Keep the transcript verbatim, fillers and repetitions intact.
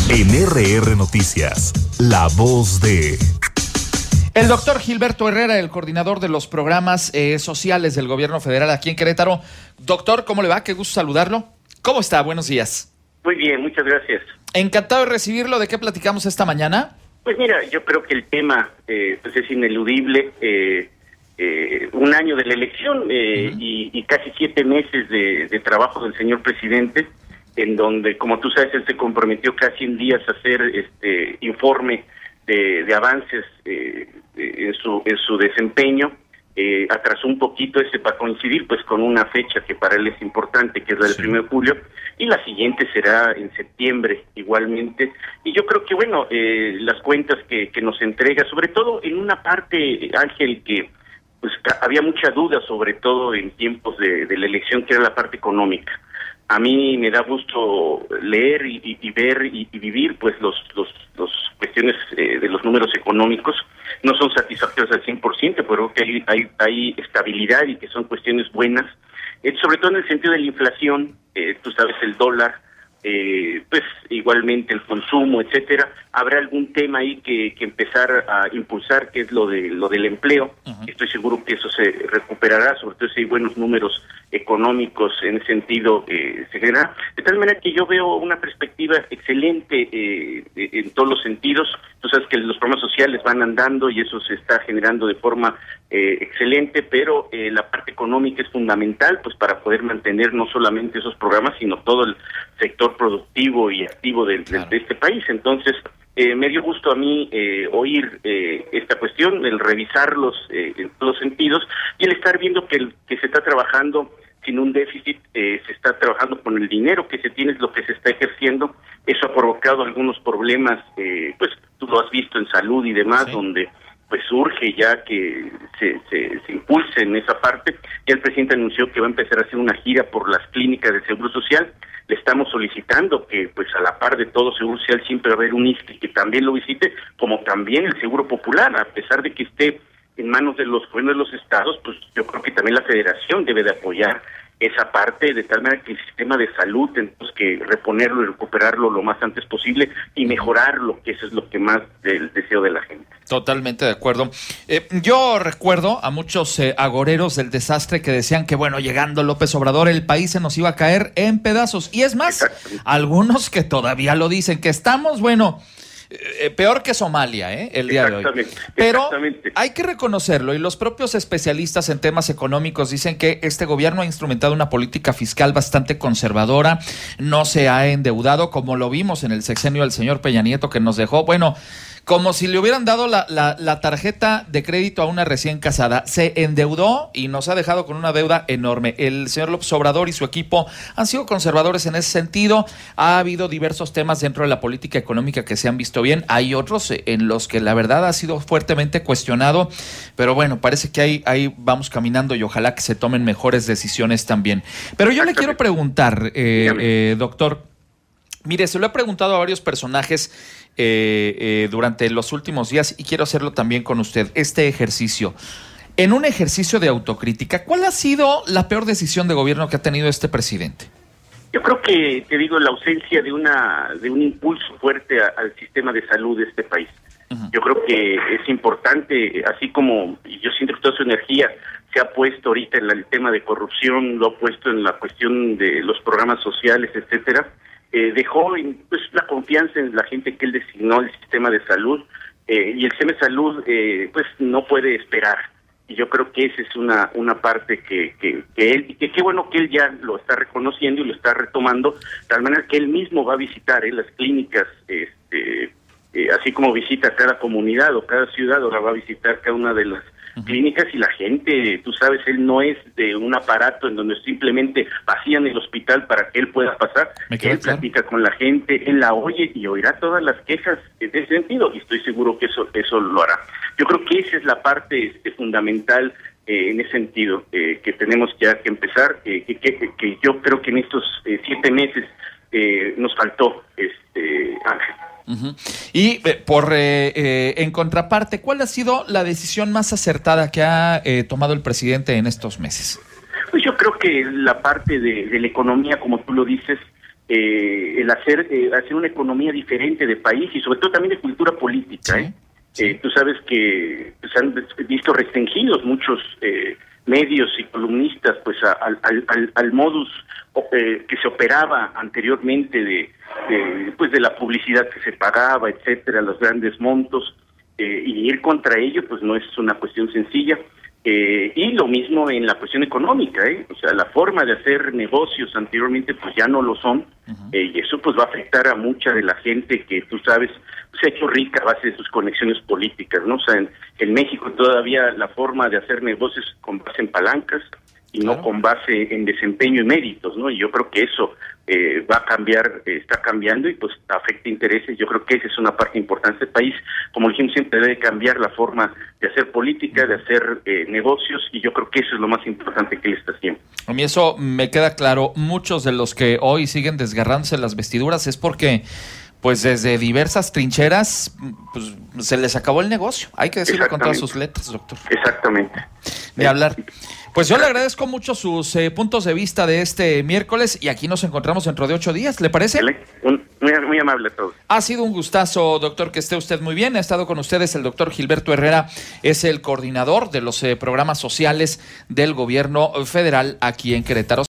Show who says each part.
Speaker 1: En R R Noticias, la voz de...
Speaker 2: El doctor Gilberto Herrera, el coordinador de los programas eh, sociales del gobierno federal aquí en Querétaro. Doctor, ¿cómo le va? Qué gusto saludarlo. ¿Cómo está? Buenos días.
Speaker 3: Muy bien, muchas gracias.
Speaker 2: Encantado de recibirlo. ¿De qué platicamos esta mañana?
Speaker 3: Pues mira, yo creo que el tema eh, pues es ineludible. Eh, eh, un año de la elección eh, uh-huh. y, y casi siete meses de, de trabajo del señor presidente, en donde, como tú sabes, él se comprometió casi en días a hacer este informe de, de avances eh, en su en su desempeño. Eh, atrasó un poquito ese para coincidir pues con una fecha que para él es importante, que es la del sí. primero de julio, y la siguiente será en septiembre igualmente. Y yo creo que, bueno, eh, las cuentas que, que nos entrega, sobre todo en una parte, Ángel, que pues había mucha duda, sobre todo en tiempos de, de la elección, que era la parte económica. A mí me da gusto leer y, y, y ver y, y vivir pues los los, los cuestiones eh, de los números económicos. No son satisfactorios al cien por ciento, pero que hay, hay, hay estabilidad y que son cuestiones buenas, eh, sobre todo en el sentido de la inflación. Eh, tú sabes, el dólar, eh, pues igualmente el consumo, etcétera. Habrá algún tema ahí que, que empezar a impulsar, que es lo de lo del empleo. Uh-huh. Estoy seguro que eso se recuperará, sobre todo si hay buenos números económicos en ese sentido eh, se genera. De tal manera que yo veo una perspectiva excelente eh, en todos los sentidos. Tú sabes que los programas sociales van andando y eso se está generando de forma eh, excelente, pero eh, la parte económica es fundamental pues para poder mantener no solamente esos programas, sino todo el sector productivo y activo de, de, de este país. Entonces, Eh, me dio gusto a mí eh, oír eh, esta cuestión, el revisarlos eh, en todos los sentidos y el estar viendo que, el, que se está trabajando sin un déficit, eh, se está trabajando con el dinero que se tiene, es lo que se está ejerciendo. Eso ha provocado algunos problemas, eh, pues tú lo has visto en salud y demás, sí. donde pues urge ya que se, se, se impulse en esa parte. Ya el presidente anunció que va a empezar a hacer una gira por las clínicas del Seguro Social. Le estamos solicitando que, pues a la par de todo Seguro Social, siempre va a haber un I S S S T E que también lo visite, como también el Seguro Popular, a pesar de que esté en manos de los gobiernos de los estados, pues yo creo que también la Federación debe de apoyar esa parte, de tal manera que el sistema de salud tenemos que reponerlo y recuperarlo lo más antes posible y mejorarlo, que eso es lo que más del deseo de la gente.
Speaker 2: Totalmente de acuerdo. Eh, yo recuerdo a muchos eh, agoreros del desastre que decían que, bueno, llegando López Obrador, el país se nos iba a caer en pedazos. Y es más, algunos que todavía lo dicen, que estamos, bueno... Eh, peor que Somalia, ¿eh? El día de hoy. Pero hay que reconocerlo, y los propios especialistas en temas económicos dicen que este gobierno ha instrumentado una política fiscal bastante conservadora, no se ha endeudado, como lo vimos en el sexenio del señor Peña Nieto, que nos dejó, bueno, como si le hubieran dado la, la, la tarjeta de crédito a una recién casada. Se endeudó y nos ha dejado con una deuda enorme. El señor López Obrador y su equipo han sido conservadores en ese sentido. Ha habido diversos temas dentro de la política económica que se han visto bien. Hay otros en los que la verdad ha sido fuertemente cuestionado. Pero bueno, parece que ahí, ahí vamos caminando y ojalá que se tomen mejores decisiones también. Pero yo le quiero preguntar, eh, eh, doctor, mire, se lo he preguntado a varios personajes Eh, eh, durante los últimos días y quiero hacerlo también con usted, este ejercicio. En un ejercicio de autocrítica, ¿cuál ha sido la peor decisión de gobierno que ha tenido este presidente?
Speaker 3: Yo creo que, te digo, la ausencia de una de un impulso fuerte a, al sistema de salud de este país. Uh-huh. Yo creo que es importante, así como yo siento que toda su energía se ha puesto ahorita en el tema de corrupción, lo ha puesto en la cuestión de los programas sociales, etcétera. Eh, dejó pues la confianza en la gente que él designó el sistema de salud eh, y el sistema de salud eh, pues no puede esperar, y yo creo que esa es una una parte que que, que él, y que qué bueno que él ya lo está reconociendo y lo está retomando, de tal manera que él mismo va a visitar eh, las clínicas, este eh, así como visita cada comunidad o cada ciudad, ahora va a visitar cada una de las clínicas, y la gente, tú sabes, él no es de un aparato en donde simplemente vacían el hospital para que él pueda pasar. Él claro. platica con la gente, él la oye y oirá todas las quejas en ese sentido, y estoy seguro que eso eso lo hará. Yo creo que esa es la parte este, fundamental eh, en ese sentido, eh, que tenemos ya que empezar, eh, que, que, que yo creo que en estos eh, siete meses eh, nos faltó, este Ángel.
Speaker 2: Uh-huh. Y eh, por eh, eh, en contraparte, ¿cuál ha sido la decisión más acertada que ha eh, tomado el presidente en estos meses?
Speaker 3: Pues yo creo que la parte de, de la economía, como tú lo dices, eh, el hacer eh, hacer una economía diferente de país y sobre todo también de cultura política.
Speaker 2: Sí,
Speaker 3: ¿eh?
Speaker 2: sí.
Speaker 3: Eh, tú sabes que se pues, han visto restringidos muchos eh, medios y columnistas pues a, al, al, al modus eh, que se operaba anteriormente de, de pues de la publicidad que se pagaba, etcétera, los grandes montos, eh, y ir contra ello pues no es una cuestión sencilla. Eh, y lo mismo en la cuestión económica, ¿eh? O sea, la forma de hacer negocios anteriormente pues ya no lo son, uh-huh. eh, y eso pues va a afectar a mucha de la gente que tú sabes se ha hecho rica a base de sus conexiones políticas, ¿no? O sea, en, en México todavía la forma de hacer negocios con base en palancas y claro. no con base en desempeño y méritos, ¿no? Y yo creo que eso eh, va a cambiar, eh, está cambiando y pues afecta intereses. Yo creo que esa es una parte importante del país. Como dijimos, siempre debe cambiar la forma de hacer política, de hacer eh, negocios, y yo creo que eso es lo más importante que él está haciendo.
Speaker 2: A mí eso me queda claro. Muchos de los que hoy siguen desgarrándose las vestiduras es porque pues desde diversas trincheras pues se les acabó el negocio. Hay que decirlo con todas sus letras, doctor.
Speaker 3: Exactamente.
Speaker 2: De hablar. Pues yo le agradezco mucho sus eh, puntos de vista de este miércoles y aquí nos encontramos dentro de ocho días, ¿le parece?
Speaker 3: Muy, muy amable a todos.
Speaker 2: Ha sido un gustazo, doctor, que esté usted muy bien. Ha estado con ustedes el doctor Gilberto Herrera, es el coordinador de los eh, programas sociales del gobierno federal aquí en Querétaro.